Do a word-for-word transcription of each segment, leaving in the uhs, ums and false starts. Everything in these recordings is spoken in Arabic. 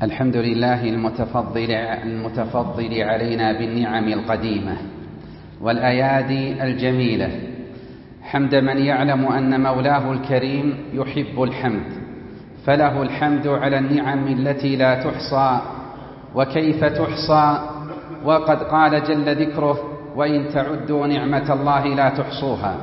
الحمد لله المتفضل, المتفضل علينا بالنعم القديمة والأيادي الجميلة، حمد من يعلم أن مولاه الكريم يحب الحمد، فله الحمد على النعم التي لا تحصى، وكيف تحصى وقد قال جل ذكره: وإن تعدوا نعمة الله لا تحصوها.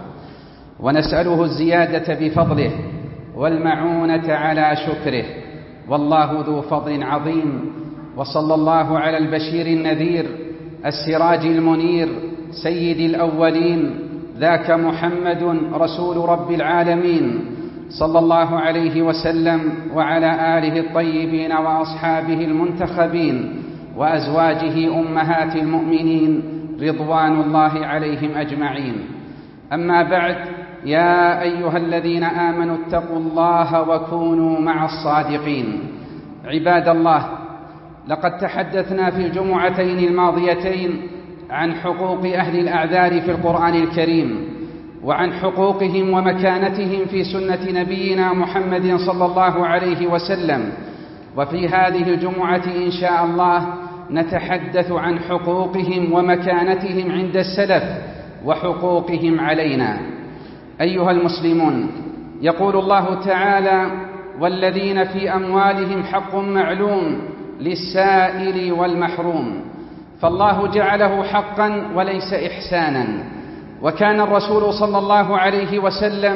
ونسأله الزيادة بفضله والمعونة على شكره، والله ذو فضل عظيم. وصلى الله على البشير النذير السراج المنير سيد الأولين، ذاك محمد رسول رب العالمين، صلى الله عليه وسلم وعلى آله الطيبين وأصحابه المنتخبين وأزواجه أمهات المؤمنين رضوان الله عليهم أجمعين. أما بعد، يا أيها الذين آمنوا اتقوا الله وكونوا مع الصادقين. عباد الله، لقد تحدثنا في الجمعتين الماضيتين عن حقوق أهل الأعذار في القرآن الكريم، وعن حقوقهم ومكانتهم في سنة نبينا محمد صلى الله عليه وسلم. وفي هذه الجمعة إن شاء الله نتحدث عن حقوقهم ومكانتهم عند السلف وحقوقهم علينا. أيها المسلمون، يقول الله تعالى: والذين في أموالهم حق معلوم للسائل والمحروم. فالله جعله حقا وليس إحسانا، وكان الرسول صلى الله عليه وسلم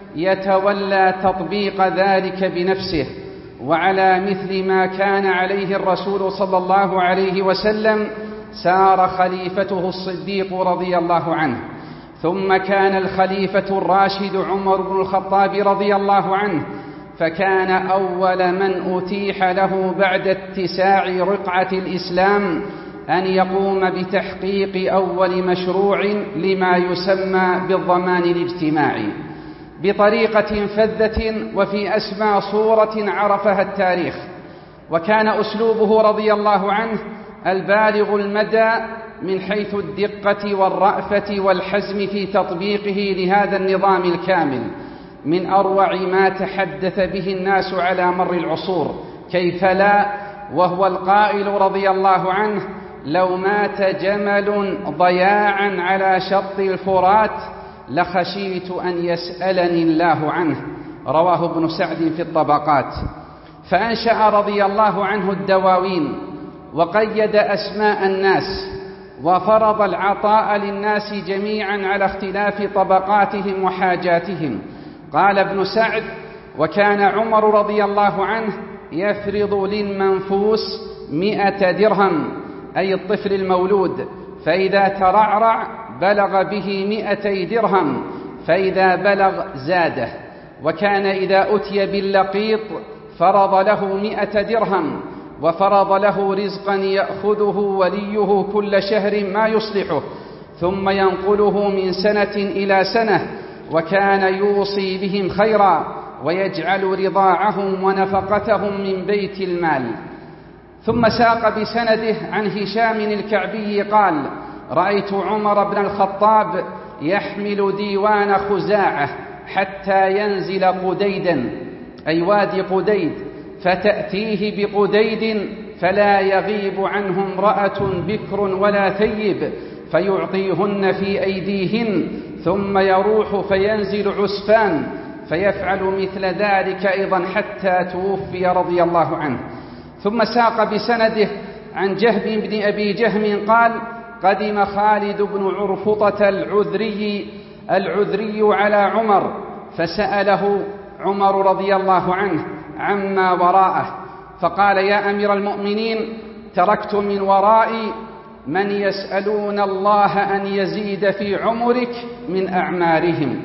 يتولى تطبيق ذلك بنفسه، وعلى مثل ما كان عليه الرسول صلى الله عليه وسلم سار خليفته الصديق رضي الله عنه، ثم كان الخليفة الراشد عمر بن الخطاب رضي الله عنه، فكان أول من أتيح له بعد اتساع رقعة الإسلام أن يقوم بتحقيق أول مشروع لما يسمى بالضمان الاجتماعي بطريقة فذة وفي أسمى صورة عرفها التاريخ. وكان أسلوبه رضي الله عنه البالغ المدى من حيث الدقة والرأفة والحزم في تطبيقه لهذا النظام الكامل، من أروع ما تحدث به الناس على مر العصور، كيف لا، وهو القائل رضي الله عنه: لو مات جمل ضياعا على شط الفرات لخشيت أن يسألني الله عنه. رواه ابن سعد في الطبقات. فأنشأ رضي الله عنه الدواوين، وقيد أسماء الناس، وفرض العطاء للناس جميعا على اختلاف طبقاتهم وحاجاتهم. قال ابن سعد: وكان عمر رضي الله عنه يفرض للمنفوس مئة درهم، أي الطفل المولود، فإذا ترعرع بلغ به مئتي درهم، فإذا بلغ زاده. وكان إذا أتي باللقيط فرض له مئة درهم، وفرض له رزقا يأخذه وليه كل شهر ما يصلحه، ثم ينقله من سنة إلى سنة، وكان يوصي بهم خيرا ويجعل رضاعهم ونفقتهم من بيت المال. ثم ساق بسنده عن هشام الكعبي قال: رأيت عمر بن الخطاب يحمل ديوان خزاعة حتى ينزل قديدا، أي وادي قديد، فتأتيه بقديد فلا يغيب عنه امرأة بكر ولا ثيب، فيعطيهن في أيديهن، ثم يروح فينزل عسفان، فيفعل مثل ذلك أيضا حتى توفي رضي الله عنه. ثم ساق بسنده عن جهب بن أبي جهم قال: قدم خالد بن عرفطة العذري العذري على عمر، فسأله عمر رضي الله عنه عما وراءه، فقال: يا أمير المؤمنين، تركت من ورائي من يسألون الله أن يزيد في عمرك من أعمارهم.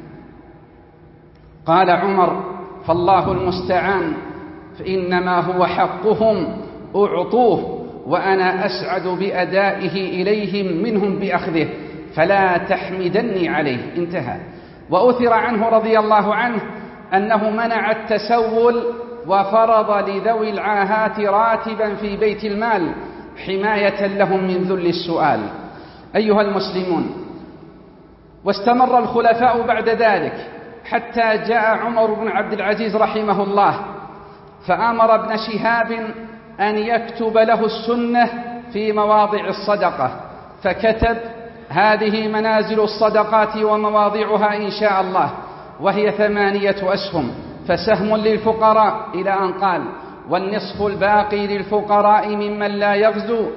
قال عمر: فالله المستعان، فإنما هو حقهم أعطوه، وأنا أسعد بأدائه إليهم منهم بأخذه، فلا تحمدني عليه. انتهى. وأثر عنه رضي الله عنه أنه منع التسول، وفرض لذوي العاهات راتبا في بيت المال حماية لهم من ذل السؤال. أيها المسلمون، واستمر الخلفاء بعد ذلك حتى جاء عمر بن عبد العزيز رحمه الله، فأمر ابن شهاب أن يكتب له السنة في مواضع الصدقة، فكتب: هذه منازل الصدقات ومواضعها إن شاء الله، وهي ثمانية أسهم، فسهم للفقراء، إلى أن قال: والنصف الباقي للفقراء ممن لا يغزو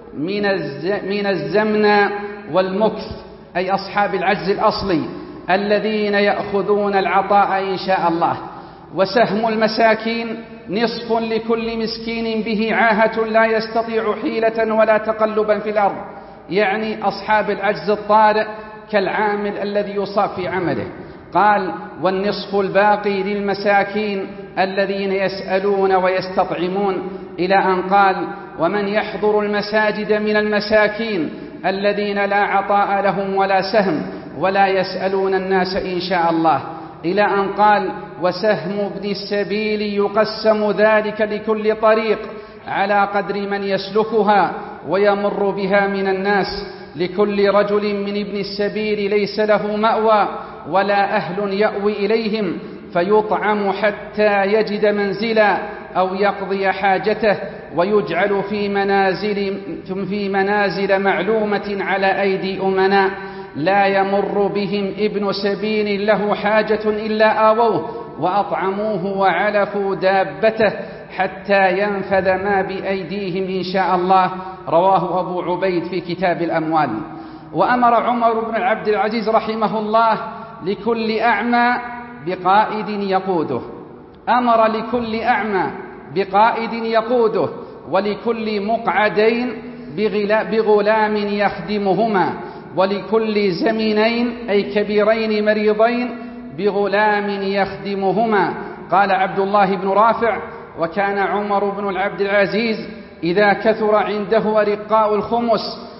من الزمن والمكث، أي أصحاب العجز الأصلي الذين يأخذون العطاء إن شاء الله. وسهم المساكين نصف لكل مسكين به عاهة لا يستطيع حيلة ولا تقلبا في الأرض، يعني أصحاب العجز الطارئ كالعامل الذي يصاب في عمله. قال: والنصف الباقي للمساكين الذين يسألون ويستطعمون، إلى أن قال: ومن يحضر المساجد من المساكين الذين لا عطاء لهم ولا سهم ولا يسألون الناس إن شاء الله، إلى أن قال: وسهم ابن السبيل يقسم ذلك لكل طريق على قدر من يسلكها ويمر بها من الناس، لكل رجل من ابن السبيل ليس له مأوى ولا أهل يأوي إليهم، فيطعم حتى يجد منزلا أو يقضي حاجته، ويجعل في منازل, في منازل معلومة على أيدي أمناء لا يمر بهم ابن سبيل له حاجة إلا آووه وأطعموه وعلفوا دابته حتى ينفذ ما بأيديهم إن شاء الله. رواه أبو عبيد في كتاب الأموال. وأمر عمر بن عبد العزيز رحمه الله لكل أعمى بقائد يقوده، أمر لكل أعمى بقائد يقوده، ولكل مقعدين بغلام يخدمهما، ولكل زمينين أي كبيرين مريضين بغلام يخدمهما. قال عبد الله بن رافع: وكان عمر بن عبد العزيز إذا كثر عنده رقاء الخمس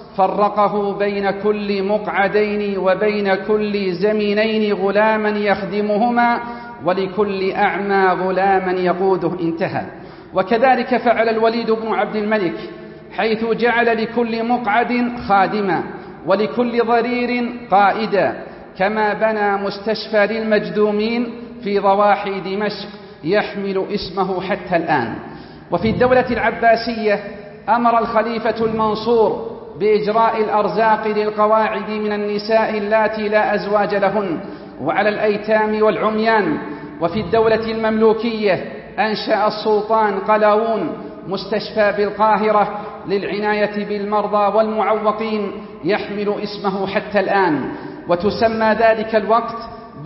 فرقه بين كل مقعدين وبين كل زمينين غلاما يخدمهما، ولكل أعمى غلاما يقوده. انتهى. وكذلك فعل الوليد بن عبد الملك، حيث جعل لكل مقعد خادما ولكل ضرير قائدا، كما بنى مستشفى للمجذومين في ضواحي دمشق يحمل اسمه حتى الآن. وفي الدولة العباسية أمر الخليفة المنصور بإجراء الأرزاق للقواعد من النساء اللاتي لا أزواج لهن، وعلى الأيتام والعميان. وفي الدولة المملوكية أنشأ السلطان قلاوون مستشفى بالقاهرة للعناية بالمرضى والمعوقين يحمل اسمه حتى الآن، وتسمى ذلك الوقت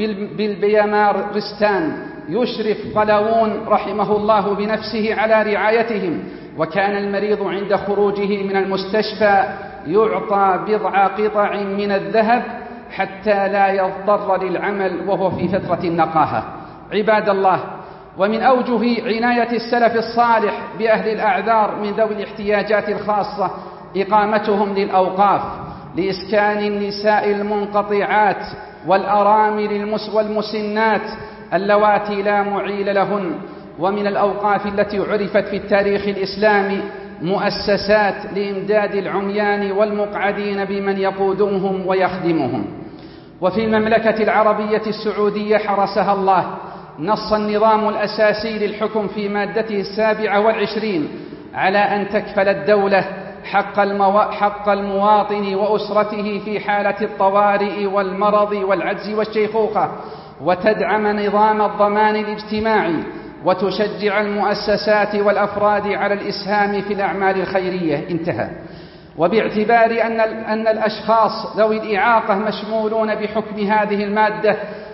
بالبيامارستان. يشرف قلاوون رحمه الله بنفسه على رعايتهم، وكان المريض عند خروجه من المستشفى يعطى بضع قطع من الذهب حتى لا يضطر للعمل وهو في فترة النقاهة. عباد الله، ومن أوجه عناية السلف الصالح بأهل الأعذار من ذوي الاحتياجات الخاصة إقامتهم للأوقاف لإسكان النساء المنقطعات والأرامل والمسنات اللواتي لا معيل لهن. ومن الأوقاف التي عرفت في التاريخ الإسلامي مؤسسات لإمداد العميان والمقعدين بمن يقودهم ويخدمهم. وفي المملكة العربية السعودية حرسها الله نص النظام الأساسي للحكم في مادته السابعة والعشرين على أن تكفل الدولة حق, المو... حق المواطن وأسرته في حالة الطوارئ والمرض والعجز والشيخوخة، وتدعم نظام الضمان الاجتماعي، وتشجع المؤسسات والأفراد على الإسهام في الأعمال الخيرية. انتهى. وباعتبار أن, أن الأشخاص ذوي الإعاقة مشمولون بحكم هذه المادة،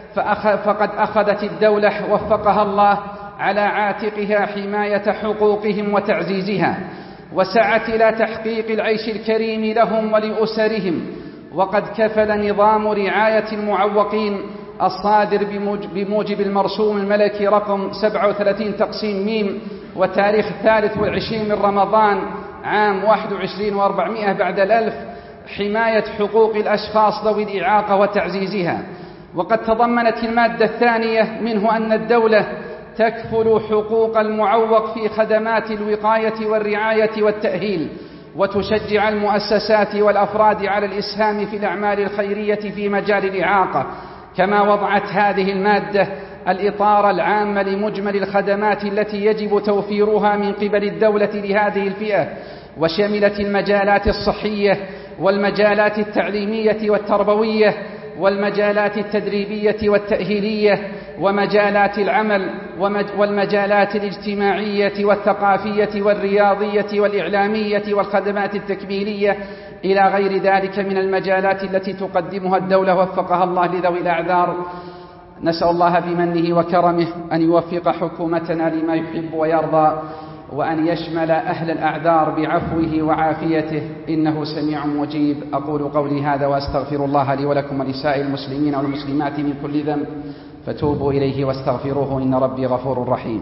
فقد أخذت الدولة وفقها الله على عاتقها حماية حقوقهم وتعزيزها، وسعت إلى تحقيق العيش الكريم لهم ولأسرهم. وقد كفل نظام رعاية المعوقين الصادر بموجب المرسوم الملكي رقم سبعة وثلاثين تقسيم ميم وتاريخ الثالث والعشرين من رمضان عام واحد وعشرين وأربعمائة بعد الألف حماية حقوق الأشخاص ذوي الإعاقة وتعزيزها. وقد تضمنت المادة الثانية منه أن الدولة تكفل حقوق المعوق في خدمات الوقاية والرعاية والتأهيل، وتشجع المؤسسات والأفراد على الإسهام في الأعمال الخيرية في مجال الإعاقة. كما وضعت هذه المادة الإطار العام لمجمل الخدمات التي يجب توفيرها من قبل الدولة لهذه الفئة، وشملت المجالات الصحية والمجالات التعليمية والتربوية والمجالات التدريبية والتأهيلية ومجالات العمل والمجالات الاجتماعية والثقافية والرياضية والإعلامية والخدمات التكميلية إلى غير ذلك من المجالات التي تقدمها الدولة وفقها الله لذوي الأعذار. نسأل الله بمنه وكرمه أن يوفق حكومتنا لما يحب ويرضى، وأن يشمل أهل الأعذار بعفوه وعافيته، إنه سميع مجيب. أقول قولي هذا وأستغفر الله لي ولكم ولسائر المسلمين والمسلمات من كل ذنب، فتوبوا إليه واستغفروه إن ربي غفور رحيم.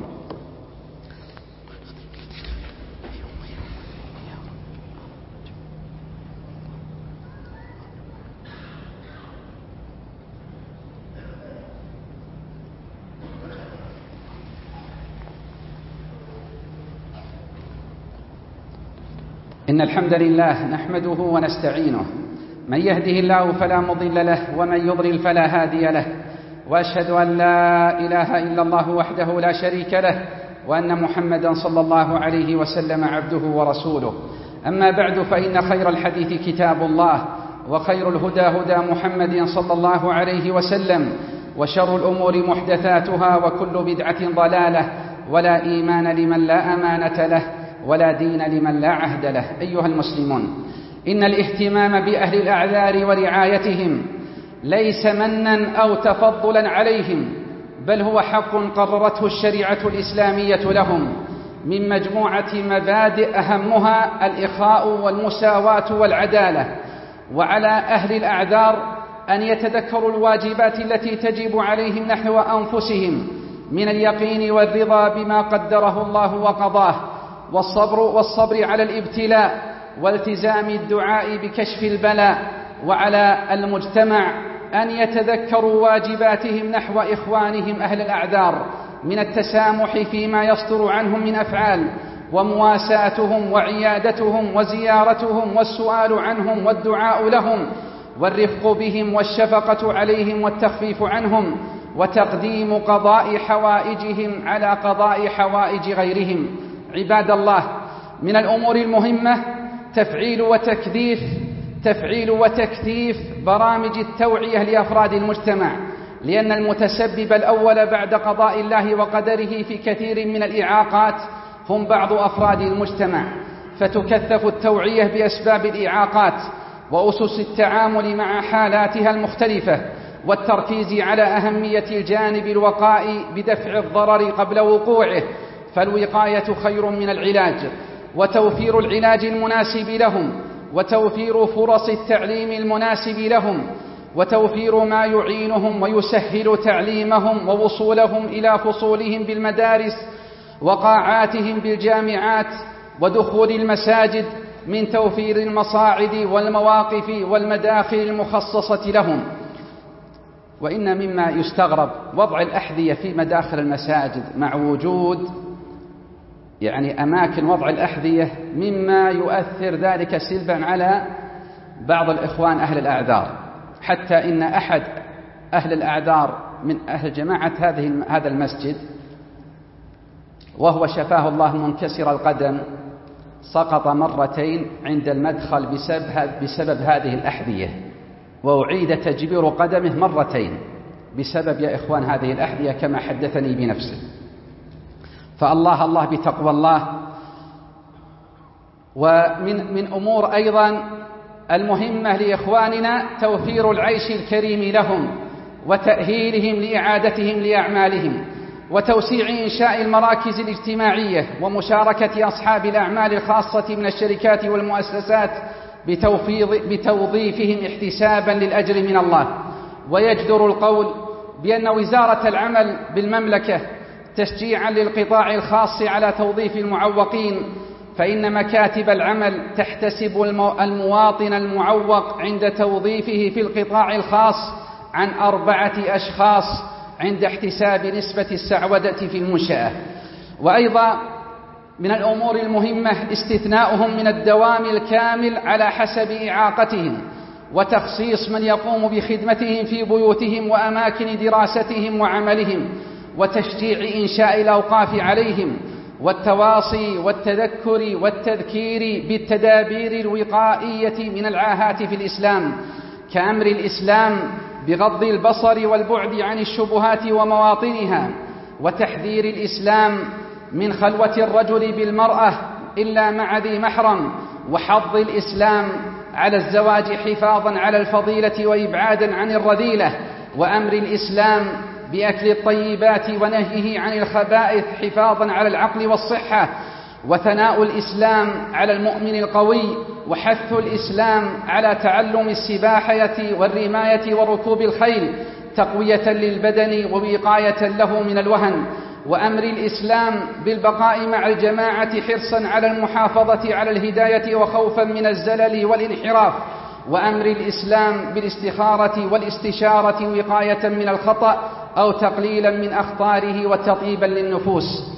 إن الحمد لله نحمده ونستعينه، من يهده الله فلا مضل له ومن يضلل فلا هادي له، وأشهد أن لا إله إلا الله وحده لا شريك له، وأن محمدا صلى الله عليه وسلم عبده ورسوله. أما بعد، فإن خير الحديث كتاب الله، وخير الهدى هدى محمد صلى الله عليه وسلم، وشر الأمور محدثاتها، وكل بدعة ضلالة، ولا إيمان لمن لا أمانة له، ولا دين لمن لا عهد له. أيها المسلمون، إن الاهتمام بأهل الأعذار ورعايتهم ليس منا أو تفضلا عليهم، بل هو حق قررته الشريعة الإسلامية لهم من مجموعة مبادئ أهمها الإخاء والمساواة والعدالة. وعلى أهل الأعذار أن يتذكروا الواجبات التي تجب عليهم نحو أنفسهم من اليقين والرضا بما قدره الله وقضاه، والصبر والصبر على الابتلاء، والتزام الدعاء بكشف البلاء. وعلى المجتمع أن يتذكروا واجباتهم نحو إخوانهم أهل الأعذار من التسامح فيما يصدر عنهم من أفعال، ومواساتهم وعيادتهم وزيارتهم والسؤال عنهم والدعاء لهم، والرفق بهم والشفقة عليهم والتخفيف عنهم، وتقديم قضاء حوائجهم على قضاء حوائج غيرهم. عباد الله، من الأمور المهمة تفعيل وتكثيف تفعيل وتكثيف برامج التوعية لأفراد المجتمع، لأن المتسبب الأول بعد قضاء الله وقدره في كثير من الإعاقات هم بعض أفراد المجتمع، فتكثف التوعية بأسباب الإعاقات وأسس التعامل مع حالاتها المختلفة، والتركيز على أهمية الجانب الوقائي بدفع الضرر قبل وقوعه، فالوقاية خير من العلاج، وتوفير العلاج المناسب لهم، وتوفير فرص التعليم المناسب لهم، وتوفير ما يعينهم ويسهل تعليمهم ووصولهم إلى فصولهم بالمدارس وقاعاتهم بالجامعات ودخول المساجد، من توفير المصاعد والمواقف والمداخل المخصصة لهم. وإن مما يستغرب وضع الأحذية في مداخل المساجد مع وجود يعني أماكن وضع الأحذية، مما يؤثر ذلك سلبا على بعض الإخوان أهل الأعذار، حتى إن أحد أهل الأعذار من أهل جماعة هذه هذا المسجد، وهو شفاه الله منكسر القدم، سقط مرتين عند المدخل بسبب, بسبب هذه الأحذية، وأعيد تجبير قدمه مرتين بسبب يا إخوان هذه الأحذية كما حدثني بنفسه. فالله الله بتقوى الله. ومن من أمور أيضا المهمة لإخواننا توفير العيش الكريم لهم، وتأهيلهم لإعادتهم لأعمالهم، وتوسيع إنشاء المراكز الاجتماعية، ومشاركة أصحاب الأعمال الخاصة من الشركات والمؤسسات بتوظيفهم احتسابا للأجر من الله. ويجدر القول بأن وزارة العمل بالمملكة تشجيعا للقطاع الخاص على توظيف المعوقين، فإن مكاتب العمل تحتسب المواطن المعوق عند توظيفه في القطاع الخاص عن أربعة أشخاص عند احتساب نسبة السعودة في المنشأة. وأيضا من الأمور المهمة استثناؤهم من الدوام الكامل على حسب إعاقتهم، وتخصيص من يقوم بخدمتهم في بيوتهم وأماكن دراستهم وعملهم، وتشجيع إنشاء الأوقاف عليهم، والتواصي والتذكر والتذكير بالتدابير الوقائية من العاهات في الإسلام، كأمر الإسلام بغض البصر والبعد عن الشبهات ومواطنها، وتحذير الإسلام من خلوة الرجل بالمرأة إلا مع ذي محرم، وحض الإسلام على الزواج حفاظا على الفضيلة وإبعادا عن الرذيلة، وأمر الإسلام بأكل الطيبات ونهيه عن الخبائث حفاظا على العقل والصحة، وثناء الإسلام على المؤمن القوي، وحث الإسلام على تعلم السباحة والرماية وركوب الخيل تقوية للبدن ووقاية له من الوهن، وأمر الإسلام بالبقاء مع الجماعة حرصا على المحافظة على الهداية وخوفا من الزلل والانحراف، وأمر الإسلام بالاستخارة والاستشارة وقاية من الخطأ أو تقليلا من أخطاره وتطيبا للنفوس.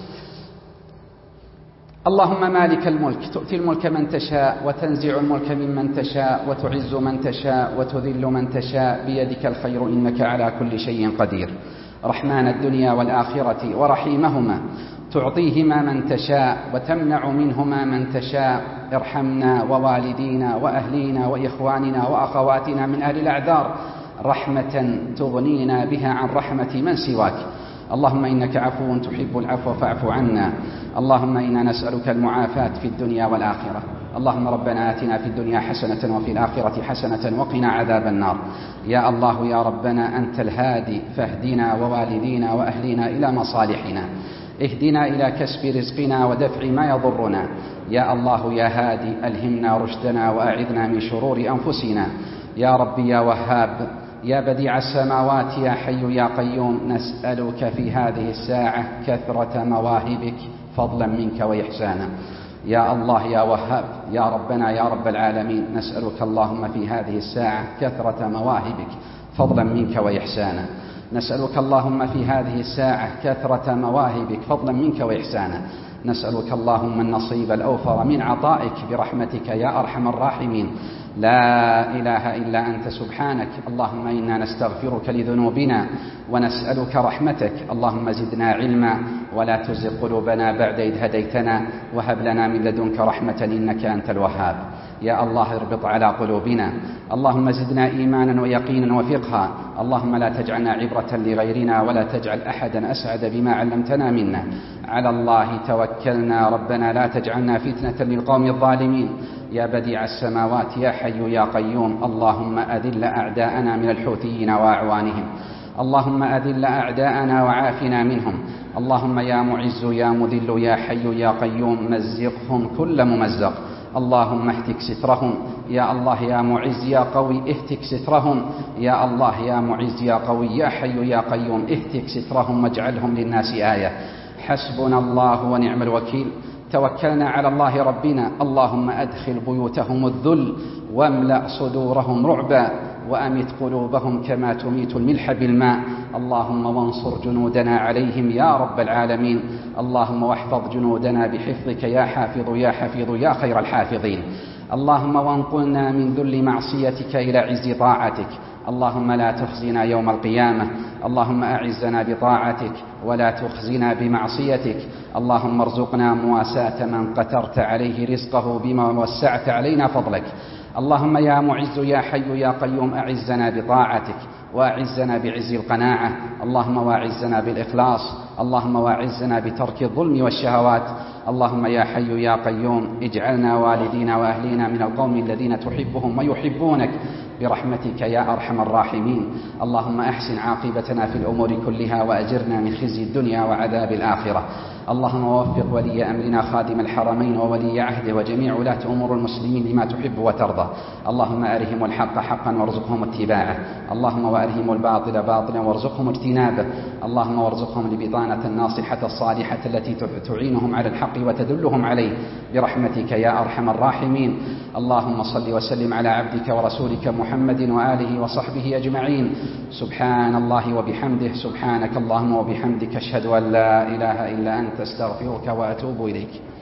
اللهم مالك الملك تؤتي الملك من تشاء وتنزع الملك ممن تشاء وتعز من تشاء وتذل من تشاء، بيدك الخير إنك على كل شيء قدير. رحمن الدنيا والآخرة ورحيمهما، تعطيهما من تشاء وتمنع منهما من تشاء، ارحمنا ووالدينا وأهلينا وإخواننا وأخواتنا من أهل الأعذار رحمة تغنينا بها عن رحمة من سواك. اللهم إنك عفو تحب العفو فاعف عنا. اللهم إنا نسألك المعافاة في الدنيا والآخرة. اللهم ربنا آتنا في الدنيا حسنة وفي الآخرة حسنة وقنا عذاب النار. يا الله يا ربنا أنت الهادي، فاهدنا ووالدينا وأهلنا إلى مصالحنا، اهدنا إلى كسب رزقنا ودفع ما يضرنا. يا الله يا هادي ألهمنا رشدنا وأعذنا من شرور أنفسنا. يا ربي يا وهاب يا بديع السماوات يا حي يا قيوم، نسألك في هذه الساعة كثرة مواهبك فضلا منك وإحسانا. يا الله يا وهاب يا ربنا يا رب العالمين، نسألك اللهم في هذه الساعة كثرة مواهبك فضلا منك وإحسانا. نسألك اللهم في هذه الساعة كثرة مواهبك فضلا منك وإحسانا. نسألك اللهم النصيب الأوفر من عطائك برحمتك يا أرحم الراحمين. لا إله إلا أنت سبحانك. اللهم إنا نستغفرك لذنوبنا ونسألك رحمتك. اللهم زدنا علما ولا تزغ قلوبنا بعد إذ هديتنا وهب لنا من لدنك رحمة إنك أنت الوهاب. يا الله اربط على قلوبنا. اللهم زدنا إيمانا ويقينا وفقها. اللهم لا تجعلنا عبرة لغيرنا ولا تجعل أحدا أسعد بما علمتنا منا. على الله توكلنا ربنا لا تجعلنا فتنة للقوم الظالمين. يا بديع السماوات يا حي يا قيوم، اللهم أذل أعداءنا من الحوثيين وأعوانهم. اللهم أذل أعداءنا وعافنا منهم. اللهم يا معز يا مذل يا حي يا قيوم مزقهم كل ممزق. اللهم اهتك سترهم. يا الله يا معز يا قوي اهتك سترهم. يا الله يا معز يا قوي يا حي يا قيوم اهتك سترهم واجعلهم للناس آية. حسبنا الله ونعم الوكيل. توكلنا على الله ربنا. اللهم أدخل بيوتهم الذل واملأ صدورهم رعبا وأمت قلوبهم كما تميت الملح بالماء. اللهم وانصر جنودنا عليهم يا رب العالمين. اللهم واحفظ جنودنا بحفظك يا حافظ يا حفيظ يا خير الحافظين. اللهم وانقلنا من ذل معصيتك إلى عز طاعتك. اللهم لا تخزنا يوم القيامة. اللهم أعزنا بطاعتك ولا تخزنا بمعصيتك. اللهم ارزقنا مواساة من قترت عليه رزقه بما وسعت علينا فضلك. اللهم يا معز يا حي يا قيوم أعزنا بطاعتك وأعزنا بعز القناعة. اللهم واعزنا بالإخلاص. اللهم واعزنا بترك الظلم والشهوات. اللهم يا حي يا قيوم اجعلنا والدينا وأهلينا من القوم الذين تحبهم ويحبونك برحمتك يا أرحم الراحمين. اللهم أحسن عاقبتنا في الأمور كلها وأجرنا من خزي الدنيا وعذاب الآخرة. اللهم وفق ولي أمرنا خادم الحرمين وولي عهده وجميع ولاة أمور المسلمين لما تحب وترضى. اللهم أرهم الحق حقا وارزقهم اتباعه. اللهم وأرهم الباطل باطلا وارزقهم اجتنابه. اللهم وارزقهم البطانة الناصحة الصالحة التي تعينهم على الحق وتدلهم عليه برحمتك يا أرحم الراحمين. اللهم صل وسلم على عبدك ورسولك محمد وآله وصحبه أجمعين. سبحان الله وبحمده. سبحانك اللهم وبحمدك أشهد أن لا إله إلا أنت استغفرك وأتوب إليك.